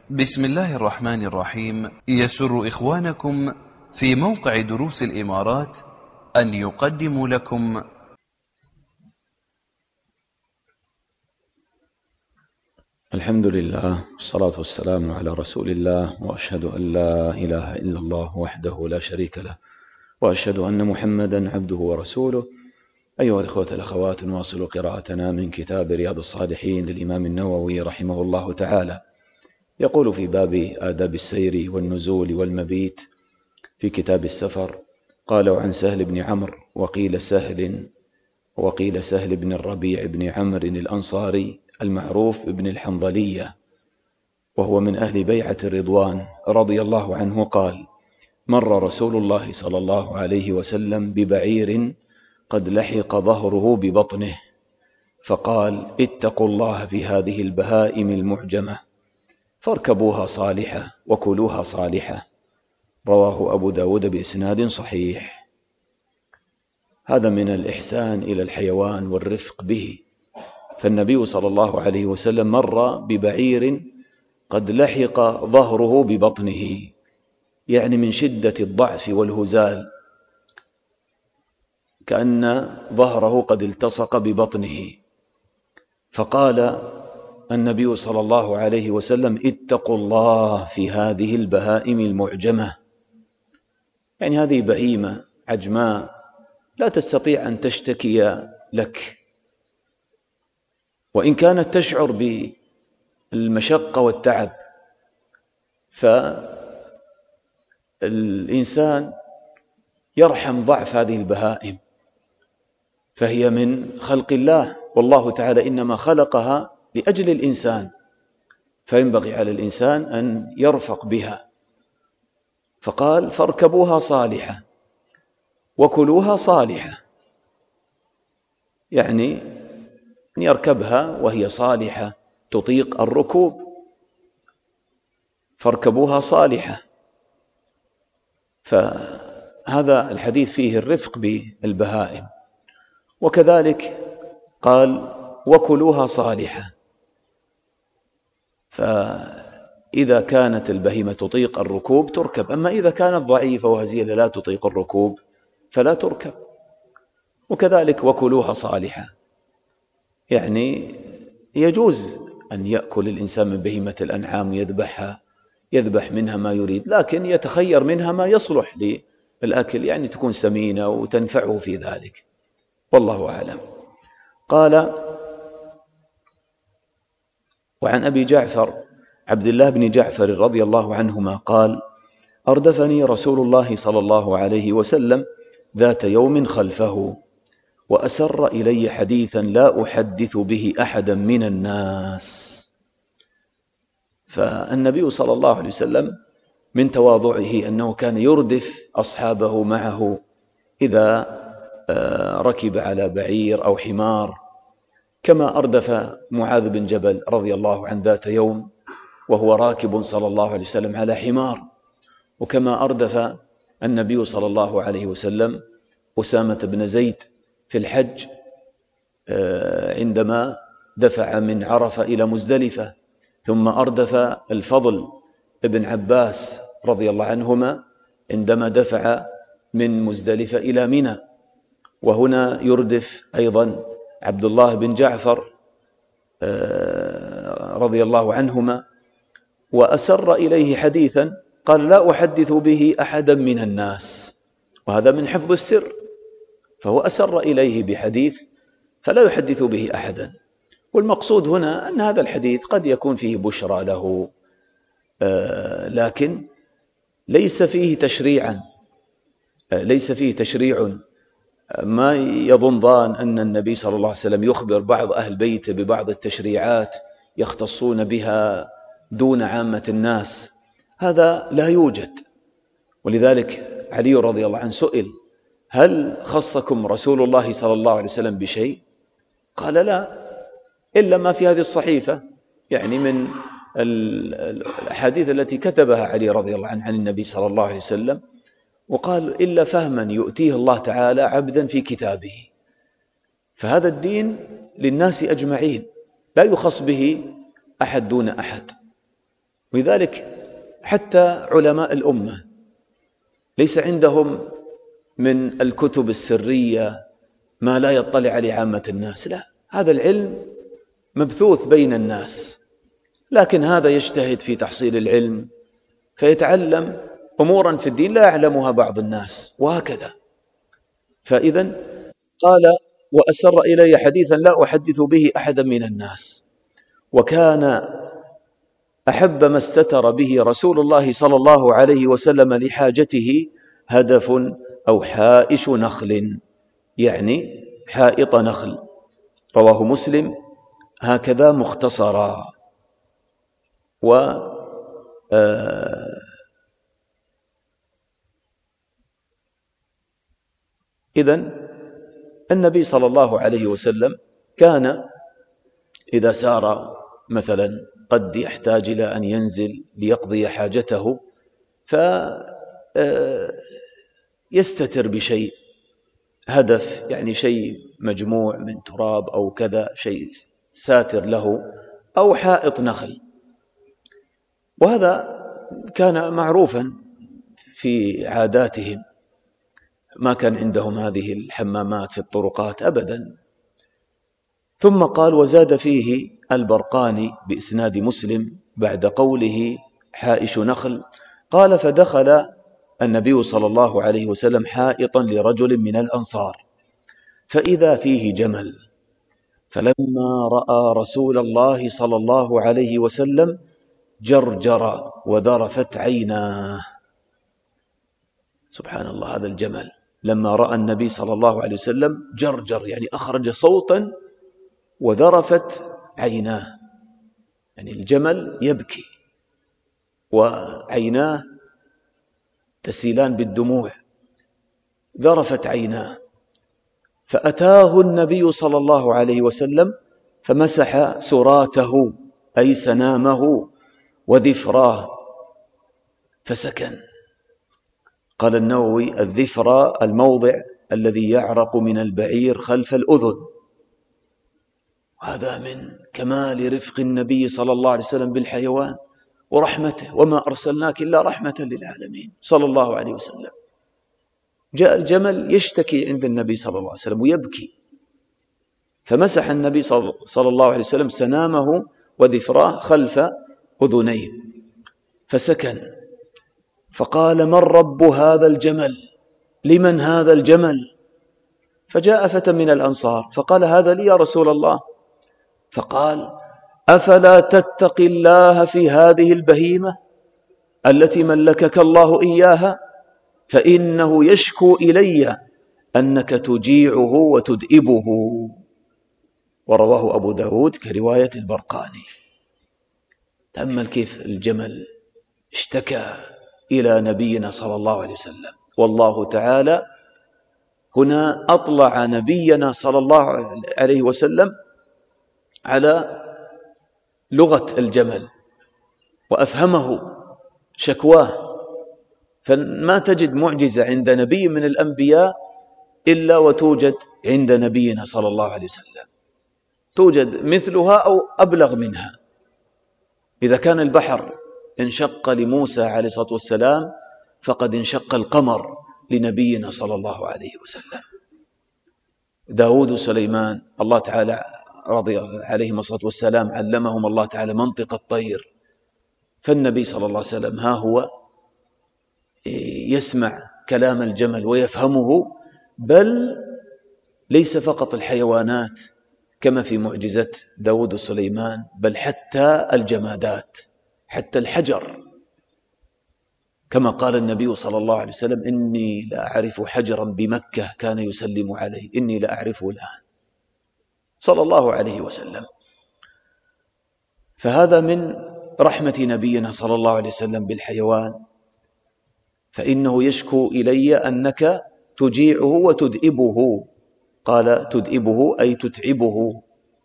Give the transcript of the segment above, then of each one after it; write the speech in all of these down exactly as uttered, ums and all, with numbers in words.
بسم الله الرحمن الرحيم. يسر إخوانكم في موقع دروس الإمارات أن يقدموا لكم الحمد لله والصلاة والسلام على رسول الله، وأشهد أن لا إله إلا الله وحده لا شريك له، وأشهد أن محمدا عبده ورسوله. أيها الإخوة الأخوات، نواصل قراءتنا من كتاب رياض الصالحين للإمام النووي رحمه الله تعالى. يقول في باب آداب السير والنزول والمبيت في كتاب السفر: قال: وعن سهل بن عمرو وقيل سهل وقيل سهل بن الربيع بن عمرو الأنصاري المعروف بن الحنظلية، وهو من أهل بيعة الرضوان رضي الله عنه، قال: مر رسول الله صلى الله عليه وسلم ببعير قد لحق ظهره ببطنه، فقال: اتقوا الله في هذه البهائم المعجمة، فاركبوها صالحة وكلوها صالحة. رواه أبو داود بإسناد صحيح. هذا من الإحسان إلى الحيوان والرفق به. فالنبي صلى الله عليه وسلم مر ببعير قد لحق ظهره ببطنه، يعني من شدة الضعف والهزال، كأن ظهره قد التصق ببطنه، فقال النبي صلى الله عليه وسلم: اتقوا الله في هذه البهائم المعجمة، يعني هذه بهيمة عجماء لا تستطيع أن تشتكي لك، وإن كانت تشعر بالمشقة والتعب، فالإنسان يرحم ضعف هذه البهائم، فهي من خلق الله، والله تعالى إنما خلقها لأجل الإنسان، فينبغي على الإنسان أن يرفق بها. فقال: فاركبوها صالحة وكلوها صالحة، يعني أن يركبها وهي صالحة تطيق الركوب، فاركبوها صالحة. فهذا الحديث فيه الرفق بالبهائم. وكذلك قال: وكلوها صالحة، فإذا كانت البهيمة تطيق الركوب تركب، أما إذا كانت ضعيفة وهزيلة لا تطيق الركوب فلا تركب. وكذلك وكلوها صالحة، يعني يجوز أن يأكل الإنسان من بهيمة الأنعام يذبحها، يذبح منها ما يريد، لكن يتخير منها ما يصلح للأكل، يعني تكون سمينة وتنفعه في ذلك، والله أعلم. قال: وعن أبي جعفر عبد الله بن جعفر رضي الله عنهما قال: أردفني رسول الله صلى الله عليه وسلم ذات يوم خلفه، وأسر إلي حديثا لا أحدث به أحدا من الناس. فالنبي صلى الله عليه وسلم من تواضعه أنه كان يردف أصحابه معه إذا ركب على بعير أو حمار، كما أردف معاذ بن جبل رضي الله عنه ذات يوم وهو راكب صلى الله عليه وسلم على حمار، وكما أردف النبي صلى الله عليه وسلم أسامة بن زيد في الحج عندما دفع من عرفة إلى مزدلفة، ثم أردف الفضل ابن عباس رضي الله عنهما عندما دفع من مزدلفة إلى منى. وهنا يردف أيضا عبد الله بن جعفر رضي الله عنهما، وأسر إليه حديثا قال: لا أحدث به أحدا من الناس، وهذا من حفظ السر، فهو أسر إليه بحديث فلا يحدث به أحدا. والمقصود هنا أن هذا الحديث قد يكون فيه بشرى له، لكن ليس فيه تشريعا، ليس فيه تشريع ما يظن ظان أن النبي صلى الله عليه وسلم يخبر بعض أهل بيته ببعض التشريعات يختصون بها دون عامة الناس، هذا لا يوجد. ولذلك علي رضي الله عنه سئل: هل خصكم رسول الله صلى الله عليه وسلم بشيء؟ قال: لا، إلا ما في هذه الصحيفة، يعني من الأحاديث التي كتبها علي رضي الله عنه عن النبي صلى الله عليه وسلم. وقال: إلا فهما يؤتيه الله تعالى عبدا في كتابه. فهذا الدين للناس أجمعين، لا يخص به أحد دون أحد. ولذلك حتى علماء الأمة ليس عندهم من الكتب السرية ما لا يطلع عليه عامة الناس، لا، هذا العلم مبثوث بين الناس، لكن هذا يجتهد في تحصيل العلم فيتعلم أمورا في الدين لا يعلمها بعض الناس، وهكذا. فإذن قال: وأسر إلي حديثا لا أحدث به أحدا من الناس. وكان أحب ما استتر به رسول الله صلى الله عليه وسلم لحاجته هدف أو حائش نخل، يعني حائط نخل. رواه مسلم هكذا مختصرا. و آه إذن النبي صلى الله عليه وسلم كان إذا سار مثلا قد يحتاج إلى أن ينزل ليقضي حاجته فيستتر بشيء، هدف يعني شيء مجموع من تراب أو كذا، شيء ساتر له، أو حائط نخل. وهذا كان معروفا في عاداتهم، ما كان عندهم هذه الحمامات في الطرقات أبدا. ثم قال: وزاد فيه البرقاني بإسناد مسلم بعد قوله حائش نخل، قال: فدخل النبي صلى الله عليه وسلم حائطا لرجل من الأنصار فإذا فيه جمل، فلما رأى رسول الله صلى الله عليه وسلم جرجر وذرفت عيناه. سبحان الله، هذا الجمل لما رأى النبي صلى الله عليه وسلم جرجر، يعني أخرج صوتا، وذرفت عيناه، يعني الجمل يبكي وعيناه تسيلان بالدموع، ذرفت عيناه. فأتاه النبي صلى الله عليه وسلم فمسح سراته أي سنامه وذفراه فسكن. قال النووي: الذفرى الموضع الذي يعرق من البعير خلف الأذن. وهذا من كمال رفق النبي صلى الله عليه وسلم بالحيوان ورحمته، وما أرسلناك إلا رحمة للعالمين صلى الله عليه وسلم. جاء الجمل يشتكي عند النبي صلى الله عليه وسلم ويبكي، فمسح النبي صلى الله عليه وسلم سنامه وذفراه خلف أذنيه فسكن. فقال: من رب هذا الجمل؟ لمن هذا الجمل؟ فجاء فتى من الأنصار فقال: هذا لي يا رسول الله. فقال: أفلا تتقي الله في هذه البهيمة التي ملكك الله إياها؟ فإنه يشكو إلي أنك تجيعه وتدئبه. ورواه أبو داود كرواية البرقاني. تأمل كيف الجمل اشتكى إلى نبينا صلى الله عليه وسلم، والله تعالى هنا أطلع نبينا صلى الله عليه وسلم على لغة الجمل وأفهمه شكواه. فما تجد معجزة عند نبي من الأنبياء إلا وتوجد عند نبينا صلى الله عليه وسلم، توجد مثلها أو أبلغ منها. إذا كان البحر انشق لموسى عليه الصلاة والسلام فقد انشق القمر لنبينا صلى الله عليه وسلم. داود وسليمان الله تعالى رضي عليهم الصلاة والسلام علمهم الله تعالى منطق الطير، فالنبي صلى الله عليه وسلم ها هو يسمع كلام الجمل ويفهمه، بل ليس فقط الحيوانات كما في معجزة داود وسليمان، بل حتى الجمادات، حتى الحجر، كما قال النبي صلى الله عليه وسلم: إني لا أعرف حجرا بمكة كان يسلم عليه، إني لا أعرفه الآن، صلى الله عليه وسلم. فهذا من رحمة نبينا صلى الله عليه وسلم بالحيوان، فإنه يشكو إلي أنك تجيعه وتدئبه. قال تدئبه أي تتعبه.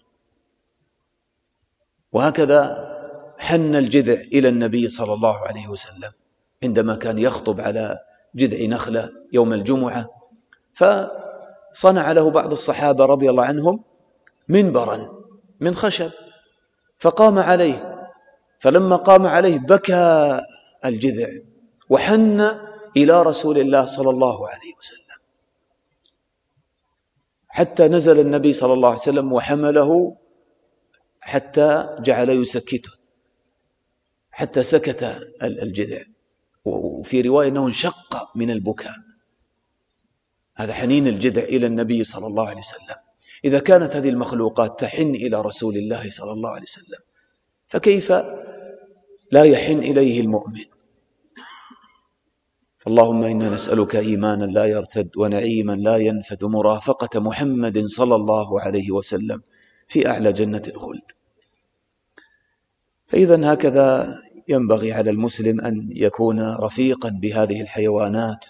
وهكذا حن الجذع إلى النبي صلى الله عليه وسلم عندما كان يخطب على جذع نخلة يوم الجمعة، فصنع له بعض الصحابة رضي الله عنهم منبرا من خشب، فقام عليه فلما قام عليه بكى الجذع وحن إلى رسول الله صلى الله عليه وسلم، حتى نزل النبي صلى الله عليه وسلم وحمله حتى جعل يسكته حتى سكت الجذع، وفي رواية أنه انشق من البكاء. هذا حنين الجذع إلى النبي صلى الله عليه وسلم. إذا كانت هذه المخلوقات تحن إلى رسول الله صلى الله عليه وسلم، فكيف لا يحن إليه المؤمن؟ اللهم إنا نسألك إيمانا لا يرتد ونعيما لا ينفد ومرافقة محمد صلى الله عليه وسلم في أعلى جنة الخلد. فإذا هكذا ينبغي على المسلم أن يكون رفيقا بهذه الحيوانات.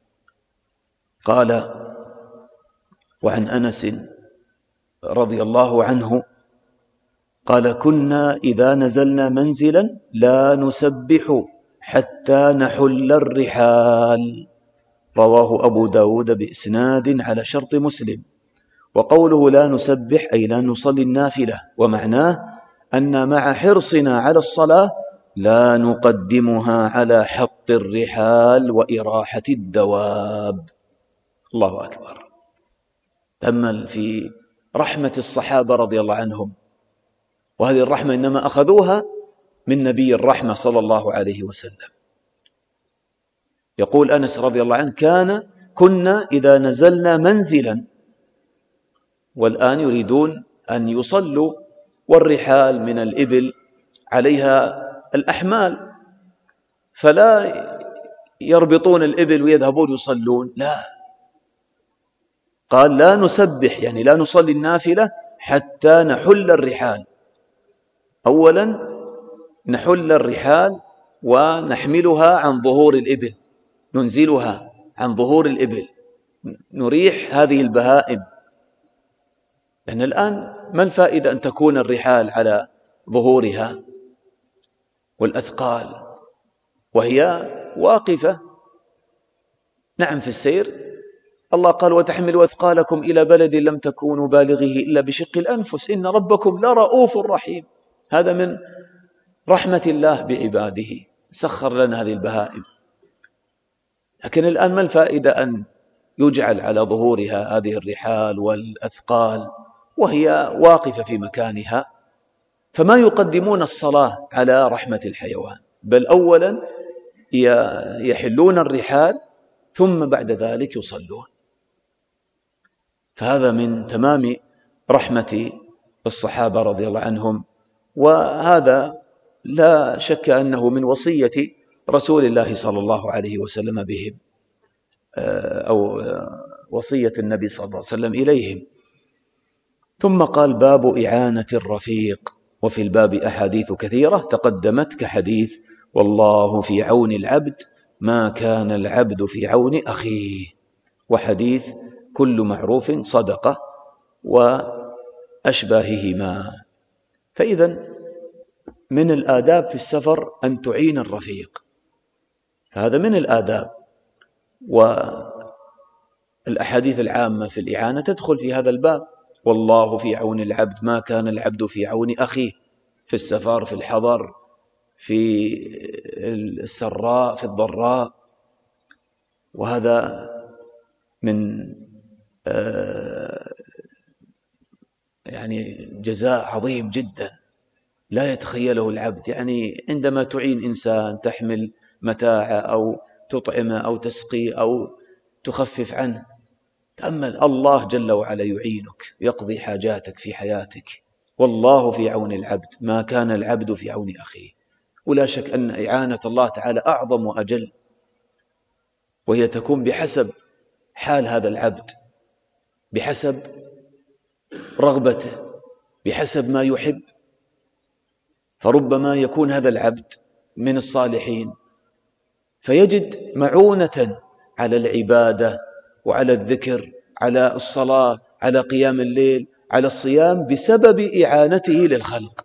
قال وعن أنس رضي الله عنه قال كنا إذا نزلنا منزلا لا نسبح حتى نحل الرحال، رواه أبو داود بإسناد على شرط مسلم. وقوله لا نسبح أي لا نصلي النافلة، ومعناه أن مع حرصنا على الصلاة لا نقدمها على حط الرحال وإراحة الدواب. الله أكبر. تأمل في رحمة الصحابة رضي الله عنهم، وهذه الرحمة إنما أخذوها من نبي الرحمة صلى الله عليه وسلم. يقول أنس رضي الله عنه كان كنا إذا نزلنا منزلا، والآن يريدون أن يصلوا والرحال من الإبل عليها الأحمال، فلا يربطون الإبل ويذهبون يصلون، لا، قال لا نسبح يعني لا نصلي النافلة حتى نحل الرحال. أولا نحل الرحال ونحملها عن ظهور الإبل، ننزلها عن ظهور الإبل، نريح هذه البهائم. لأن الآن ما الفائدة أن تكون الرحال على ظهورها والأثقال وهي واقفة؟ نعم في السير الله قال وتحملوا أثقالكم إلى بلد لم تكونوا بالغيه إلا بشق الأنفس إن ربكم لرؤوف رحيم. هذا من رحمة الله بعباده، سخر لنا هذه البهائم. لكن الآن ما الفائدة أن يجعل على ظهورها هذه الرحال والأثقال وهي واقفة في مكانها؟ فما يقدمون الصلاة على رحمة الحيوان، بل أولا يحلون الرحال ثم بعد ذلك يصلون. فهذا من تمام رحمة الصحابة رضي الله عنهم، وهذا لا شك أنه من وصية رسول الله صلى الله عليه وسلم بهم، أو وصية النبي صلى الله عليه وسلم إليهم. ثم قال باب إعانة الرفيق، وفي الباب أحاديث كثيرة تقدمت كحديث والله في عون العبد ما كان العبد في عون أخيه، وحديث كل معروف صدقة وأشباههما. فإذا من الآداب في السفر أن تعين الرفيق، فهذا من الآداب. والأحاديث العامة في الإعانة تدخل في هذا الباب، والله في عون العبد ما كان العبد في عون أخيه، في السفر، في الحضر، في السراء، في الضراء. وهذا من يعني جزاء عظيم جدا لا يتخيله العبد. يعني عندما تعين إنسان، تحمل متاعه أو تطعمه أو تسقي أو تخفف عنه، تأمل الله جل وعلا يعينك، يقضي حاجاتك في حياتك. والله في عون العبد ما كان العبد في عون أخيه. ولا شك أن إعانة الله تعالى أعظم وأجل، وهي تكون بحسب حال هذا العبد، بحسب رغبته، بحسب ما يحب. فربما يكون هذا العبد من الصالحين فيجد معونة على العبادة وعلى الذكر، على الصلاة، على قيام الليل، على الصيام، بسبب إعانته للخلق.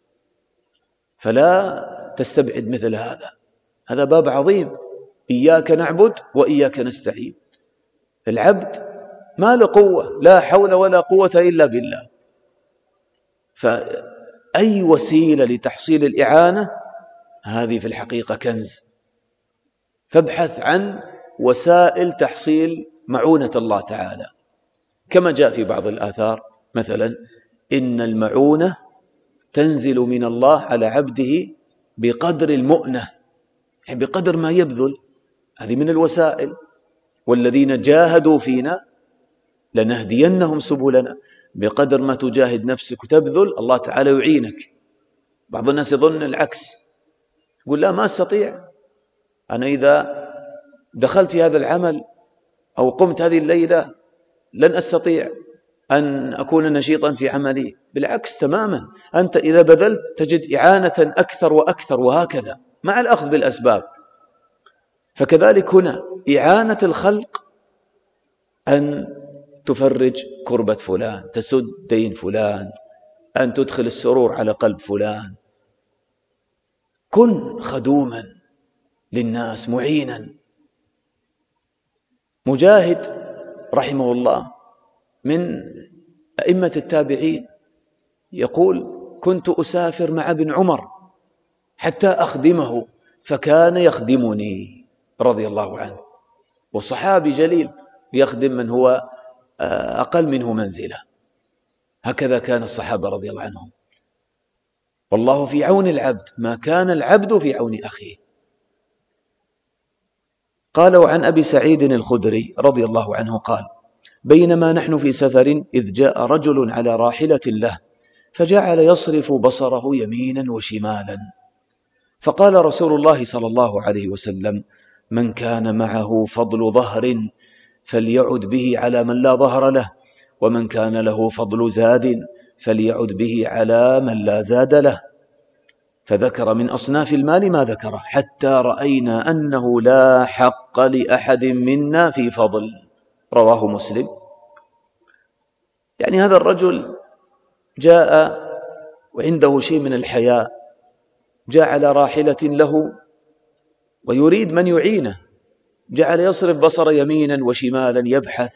فلا تستبعد مثل هذا، هذا باب عظيم. إياك نعبد وإياك نستعين. العبد ما له قوة، لا حول ولا قوة إلا بالله، أي وسيلة لتحصيل الإعانة هذه في الحقيقة كنز. فابحث عن وسائل تحصيل معونة الله تعالى، كما جاء في بعض الآثار مثلا إن المعونة تنزل من الله على عبده بقدر المؤنة، يعني بقدر ما يبذل. هذه من الوسائل. والذين جاهدوا فينا لنهدينهم سبلنا. بقدر ما تجاهد نفسك وتبذل الله تعالى يعينك. بعض الناس يظن العكس، يقول لا ما أستطيع، أنا إذا دخلت في هذا العمل أو قمت هذه الليلة لن أستطيع أن أكون نشيطا في عملي. بالعكس تماما، أنت إذا بذلت تجد إعانة أكثر وأكثر، وهكذا مع الأخذ بالأسباب. فكذلك هنا إعانة الخلق أن تفرج كربة فلان، تسد دين فلان، أن تدخل السرور على قلب فلان. كن خدوما للناس معينا. مجاهد رحمه الله من أئمة التابعين يقول كنت أسافر مع ابن عمر حتى أخدمه فكان يخدمني رضي الله عنه. وصحابي جليل يخدم من هو أقل منه منزلة. هكذا كان الصحابة رضي الله عنهم. والله في عون العبد ما كان العبد في عون أخيه. قال وعن أبي سعيد الخدري رضي الله عنه قال بينما نحن في سفر إذ جاء رجل على راحلة له فجعل يصرف بصره يمينا وشمالا، فقال رسول الله صلى الله عليه وسلم من كان معه فضل ظهر فليعد به على من لا ظهر له، ومن كان له فضل زاد فليعد به على من لا زاد له. فذكر من أصناف المال ما ذكره حتى رأينا أنه لا حق لأحد منا في فضل. رواه مسلم. يعني هذا الرجل جاء وعنده شيء من الحياء، جاء على راحلة له ويريد من يعينه، جعل يصرف بصر يمينا وشمالا يبحث.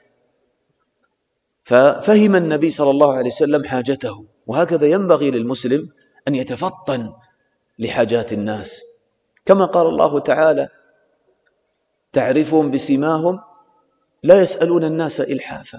ففهم النبي صلى الله عليه وسلم حاجته. وهكذا ينبغي للمسلم أن يتفطن لحاجات الناس، كما قال الله تعالى تعرفهم بسيماهم لا يسألون الناس إلحافا.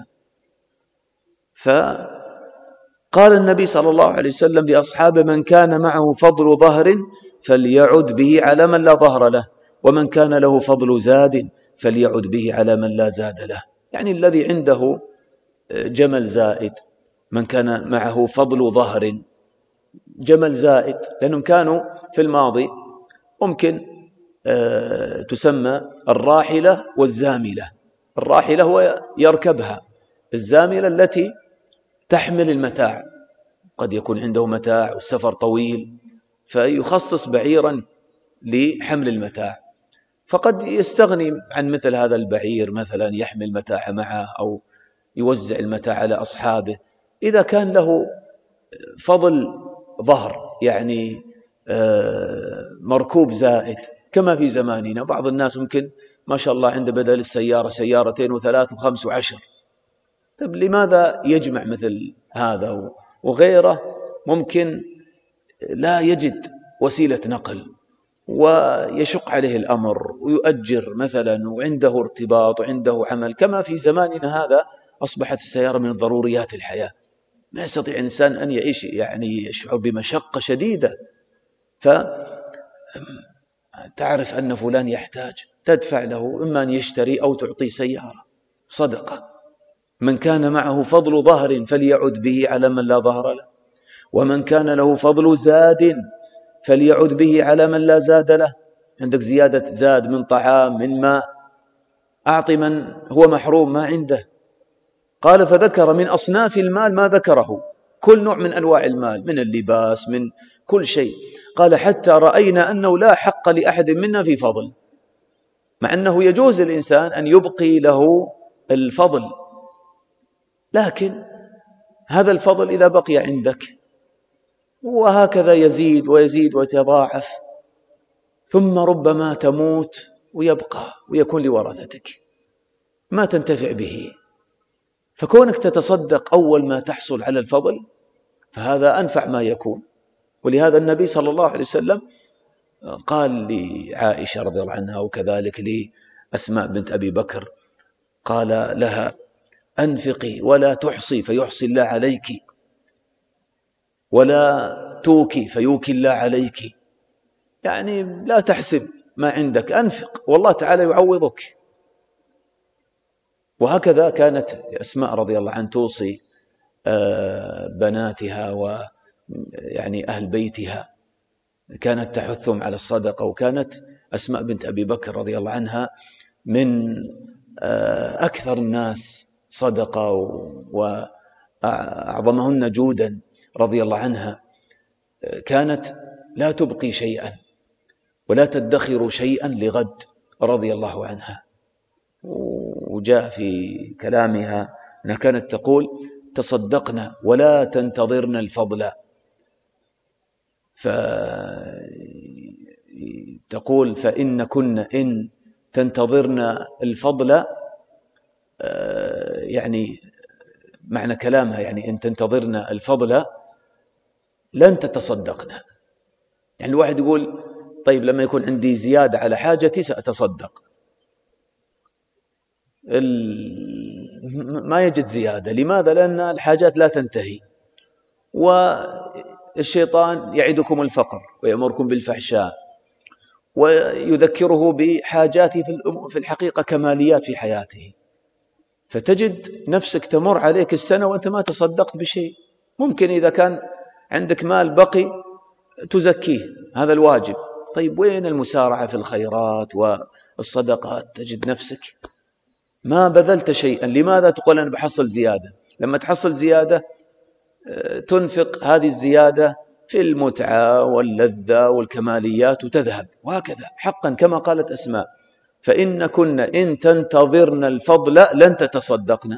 فقال النبي صلى الله عليه وسلم لأصحابه من كان معه فضل ظهر فليعد به على من لا ظهر له، ومن كان له فضل زاد فليعد به على من لا زاد له. يعني الذي عنده جمل زائد، من كان معه فضل ظهر جمل زائد، لأنهم كانوا في الماضي ممكن تسمى الراحلة والزاملة. الراحلة هو يركبها، الزاملة التي تحمل المتاع، قد يكون عنده متاع والسفر طويل فيخصص بعيرا لحمل المتاع، فقد يستغني عن مثل هذا البعير مثلا يحمل متاع معه أو يوزع المتاع على أصحابه. إذا كان له فضل ظهر يعني مركوب زائد كما في زماننا، بعض الناس ممكن ما شاء الله عنده بدل السيارة سيارتين وثلاث وخمس وعشر. طيب لماذا يجمع مثل هذا وغيره؟ ممكن لا يجد وسيلة نقل ويشق عليه الأمر ويؤجر مثلا وعنده ارتباط وعنده عمل، كما في زماننا هذا أصبحت السيارة من ضروريات الحياة. ما يستطيع إنسان أن يعيش يعني يشعر بمشقة شديدة، فتعرف أن فلان يحتاج تدفع له إما أن يشتري أو تعطي سيارة صدقة. من كان معه فضل ظهر فليعد به على من لا ظهر له، ومن كان له فضل زاد فليعد به على من لا زاد له. عندك زيادة زاد من طعام من ماء، أعطي من هو محروم ما عنده. قال فذكر من أصناف المال ما ذكره، كل نوع من أنواع المال، من اللباس من كل شيء. قال حتى رأينا أنه لا حق لأحد منا في فضل، مع أنه يجوز الإنسان أن يبقي له الفضل، لكن هذا الفضل إذا بقي عندك وهكذا يزيد ويزيد ويتضاعف، ثم ربما تموت ويبقى ويكون لورثتك ما تنتفع به. فكونك تتصدق أول ما تحصل على الفضل فهذا أنفع ما يكون. ولهذا النبي صلى الله عليه وسلم قال لعائشة رضي الله عنها وكذلك لأسماء بنت أبي بكر، قال لها: أنفقي ولا تحصي فيحصي الله عليك، ولا توكي فيوكي الله عليك. يعني لا تحسب ما عندك، أنفق والله تعالى يعوضك. وهكذا كانت أسماء رضي الله عنها توصي بناتها ويعني أهل بيتها، كانت تحثهم على الصدقة. وكانت أسماء بنت أبي بكر رضي الله عنها من أكثر الناس صدقة وأعظمهن جودا رضي الله عنها. كانت لا تبقي شيئا ولا تدخر شيئا لغد رضي الله عنها. وجاء في كلامها أنها كانت تقول: تصدقنا ولا تنتظرن الفضل. فتقول: فإن كنا إن تنتظرن الفضل، يعني معنى كلامها يعني إن تنتظرن الفضل لن تتصدقنا. يعني الواحد يقول: طيب لما يكون عندي زيادة على حاجتي سأتصدق، ما يجد زيادة. لماذا؟ لأن الحاجات لا تنتهي، والشيطان يعدكم الفقر ويأمركم بالفحشاء ويذكره بحاجاته في الحقيقة كماليات في حياته، فتجد نفسك تمر عليك السنة وأنت ما تصدقت بشيء. ممكن إذا كان عندك مال بقي تزكيه، هذا الواجب. طيب وين المسارعة في الخيرات والصدقات؟ تجد نفسك ما بذلت شيئا. لماذا؟ تقول أنا بحصل زيادة. لما تحصل زيادة تنفق هذه الزيادة في المتعة واللذة والكماليات وتذهب، وهكذا حقا كما قالت أسماء: فإن كنا إن تنتظرن الفضل لن تتصدقن،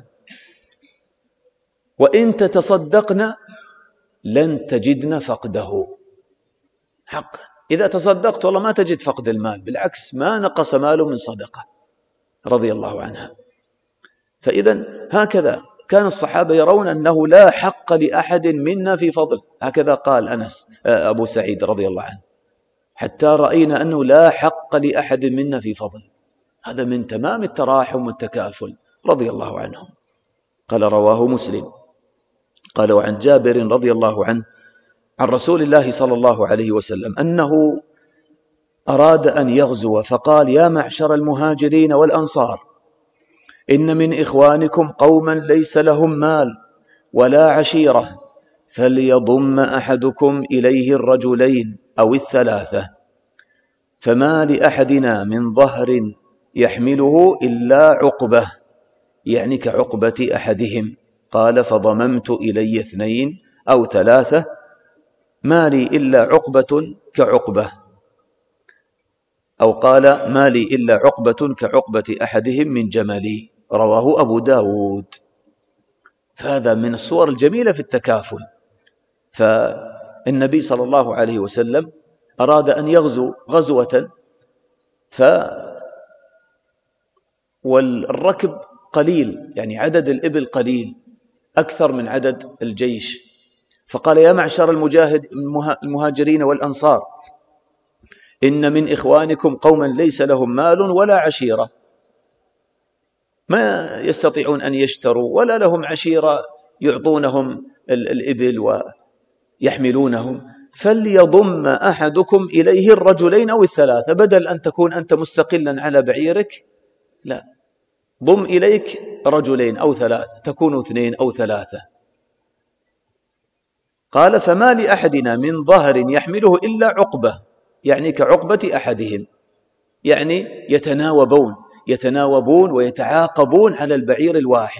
وإن تتصدقن لن تجدن فقده. حقا إذا تصدقت والله ما تجد فقد المال، بالعكس ما نقص ماله من صدقة رضي الله عنها. فإذا هكذا كان الصحابة يرون أنه لا حق لأحد منا في فضل. هكذا قال أنس أبو سعيد رضي الله عنه: حتى رأينا أنه لا حق لأحد منا في فضل. هذا من تمام التراحم والتكافل رضي الله عنهم. قال: رواه مسلم. قال: وعن جابر رضي الله عنه عن رسول الله صلى الله عليه وسلم أنه أراد أن يغزو فقال: يا معشر المهاجرين والأنصار، إن من إخوانكم قوما ليس لهم مال ولا عشيرة، فليضم أحدكم إليه الرجلين أو الثلاثة، فما لأحدنا من ظهر يحمله إلا عقبة، يعني كعقبة أحدهم. قال: فضممت إلي اثنين أو ثلاثة، ما لي إلا عقبة كعقبة، أو قال: ما لي إلا عقبة كعقبة أحدهم من جملي. رواه أبو داود. فهذا من الصور الجميلة في التكافل. فالنبي صلى الله عليه وسلم أراد أن يغزو غزوة، ف والركب قليل، يعني عدد الإبل قليل أكثر من عدد الجيش. فقال: يا معشر المجاهد المهاجرين والأنصار، إن من إخوانكم قوما ليس لهم مال ولا عشيرة، ما يستطيعون أن يشتروا ولا لهم عشيرة يعطونهم الإبل ويحملونهم، فليضم أحدكم إليه الرجلين أو الثلاثة. بدل أن تكون أنت مستقلا على بعيرك، لا، ضم إليك رجلين أو ثلاثة، تكونوا اثنين أو ثلاثة. قال: فما لأحدنا من ظهر يحمله إلا عقبة، يعني كعقبة أحدهم، يعني يتناوبون يتناوبون ويتعاقبون على البعير الواحد.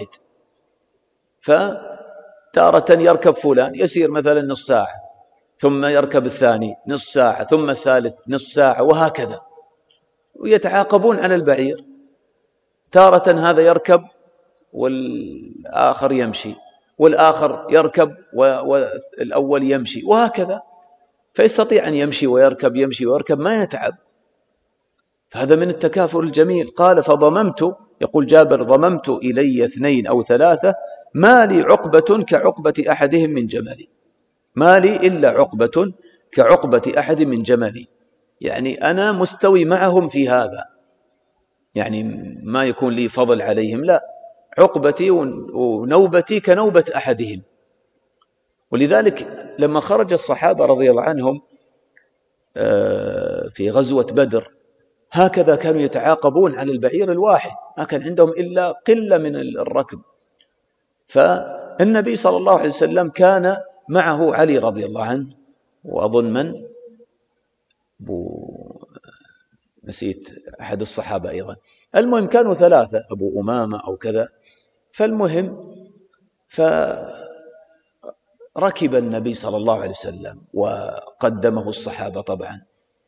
فتارة يركب فلان يسير مثلا نصف ساعة، ثم يركب الثاني نصف ساعة، ثم الثالث نصف ساعة، وهكذا، ويتعاقبون على البعير. تارة هذا يركب والآخر يمشي، والآخر يركب والأول يمشي، وهكذا، فيستطيع أن يمشي ويركب يمشي ويركب ما يتعب. فهذا من التكافل الجميل. قال: فضممت، يقول جابر: ضممت إلي اثنين أو ثلاثة، ما لي عقبة كعقبة أحدهم من جملي، ما لي إلا عقبة كعقبة أحد من جملي، يعني أنا مستوي معهم في هذا، يعني ما يكون لي فضل عليهم، لا، عقبتي ونوبتي كنوبة أحدهم. ولذلك لما خرج الصحابة رضي الله عنهم في غزوة بدر هكذا كانوا يتعاقبون على البعير الواحد، ما كان عندهم إلا قلة من الركب. فالنبي صلى الله عليه وسلم كان معه علي رضي الله عنه، وأظن من أبو نسيت أحد الصحابة أيضا، المهم كانوا ثلاثة، أبو أمامة أو كذا. فالمهم فركب النبي صلى الله عليه وسلم وقدمه الصحابة طبعا،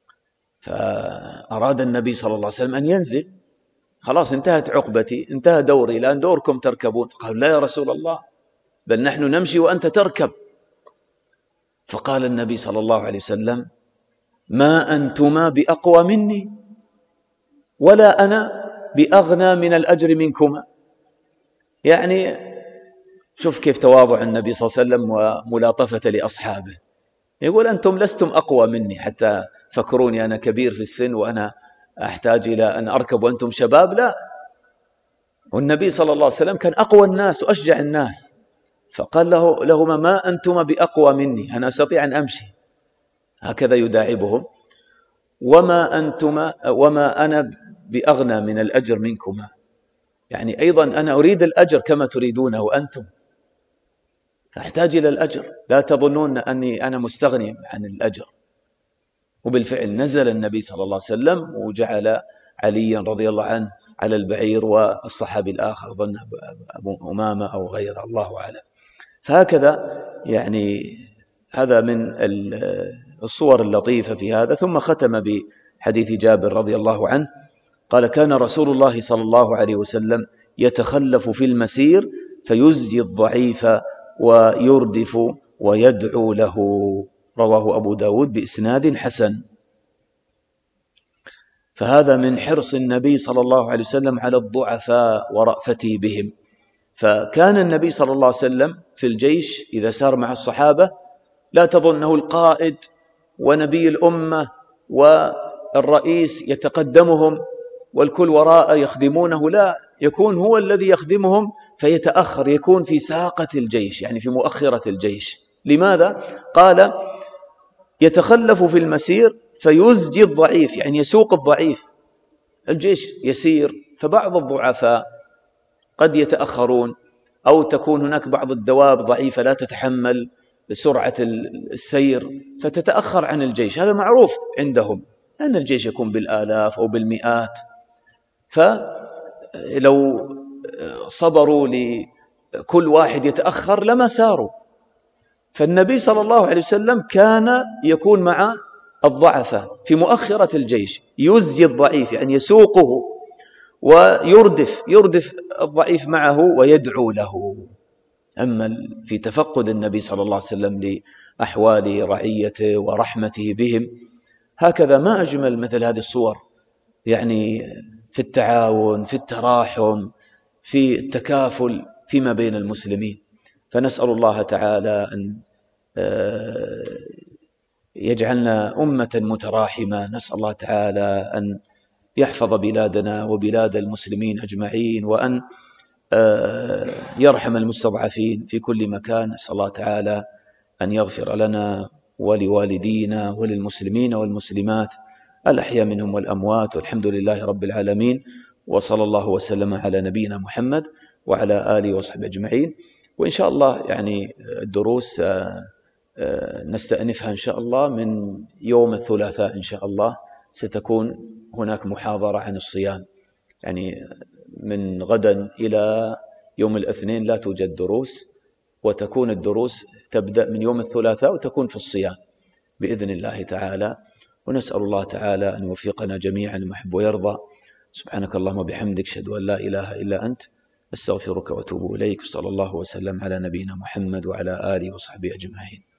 فأراد النبي صلى الله عليه وسلم أن ينزل، خلاص انتهت عقبتي، انتهى دوري، الآن دوركم تركبون. فقال لا يا رسول الله، بل نحن نمشي وأنت تركب. فقال النبي صلى الله عليه وسلم ما أنتما بأقوى مني ولا أنا بأغنى من الأجر منكما. يعني شوف كيف تواضع النبي صلى الله عليه وسلم وملاطفة لأصحابه، يقول أنتم لستم أقوى مني حتى فكروني أنا كبير في السن وأنا أحتاج إلى أن أركب وأنتم شباب، لا. والنبي صلى الله عليه وسلم كان أقوى الناس وأشجع الناس، فقال له لهما ما أنتما بأقوى مني، أنا أستطيع أن أمشي، هكذا يداعبهم، وما أنتما وما أنا بأغنى من الأجر منكما، يعني أيضا أنا أريد الأجر كما تريدونه أنتم، فأحتاج إلى الأجر، لا تظنون أني أنا مستغني عن الأجر. وبالفعل نزل النبي صلى الله عليه وسلم وجعل عليا رضي الله عنه على البعير، والصحابي الآخر ظن أبو أمامة أو غيره، الله أعلم. فهكذا يعني هذا من الصور اللطيفة في هذا. ثم ختم بحديث جابر رضي الله عنه قال كان رسول الله صلى الله عليه وسلم يتخلف في المسير فيزجي الضعيف ويردف ويدعو له، رواه أبو داود بإسناد حسن. فهذا من حرص النبي صلى الله عليه وسلم على الضعفاء ورأفته بهم. فكان النبي صلى الله عليه وسلم في الجيش إذا سار مع الصحابة لا تظنه القائد ونبي الأمة والرئيس يتقدمهم والكل وراء يخدمونه، لا، يكون هو الذي يخدمهم فيتأخر، يكون في ساقة الجيش، يعني في مؤخرة الجيش. لماذا؟ قال يتخلف في المسير فيزجي الضعيف، يعني يسوق الضعيف. الجيش يسير، فبعض الضعفاء قد يتأخرون، أو تكون هناك بعض الدواب ضعيفة لا تتحمل سرعة السير فتتأخر عن الجيش، هذا معروف عندهم أن الجيش يكون بالآلاف أو بالمئات، فلو صبروا لكل واحد يتأخر لما ساروا. فالنبي صلى الله عليه وسلم كان يكون مع الضعفة في مؤخرة الجيش، يزجي الضعيف يعني يسوقه ويردف يردف الضعيف معه ويدعو له. أما في تفقد النبي صلى الله عليه وسلم لأحوال رعيته ورحمته بهم، هكذا ما أجمل مثل هذه الصور، يعني في التعاون، في التراحم، في التكافل فيما بين المسلمين. فنسأل الله تعالى أن يجعلنا أمة متراحمة، نسأل الله تعالى أن يحفظ بلادنا وبلاد المسلمين أجمعين، وأن يرحم المستضعفين في كل مكان. نسأل الله تعالى أن يغفر لنا ولوالدينا وللمسلمين والمسلمات الأحياء منهم والأموات، والحمد لله رب العالمين، وصلى الله وسلم على نبينا محمد وعلى آله وصحبه أجمعين. وإن شاء الله يعني الدروس نستأنفها إن شاء الله من يوم الثلاثاء إن شاء الله، ستكون هناك محاضرة عن الصيام، يعني من غدا إلى يوم الاثنين لا توجد دروس، وتكون الدروس تبدأ من يوم الثلاثاء وتكون في الصيام بإذن الله تعالى. ونسأل الله تعالى أن يوفقنا جميعا لما يحب ويرضى. سبحانك اللهم وبحمدك، أشهد أن لا إله إلا أنت، أستغفرك وأتوب إليك. صلى الله وسلم على نبينا محمد وعلى آله وصحبه أجمعين.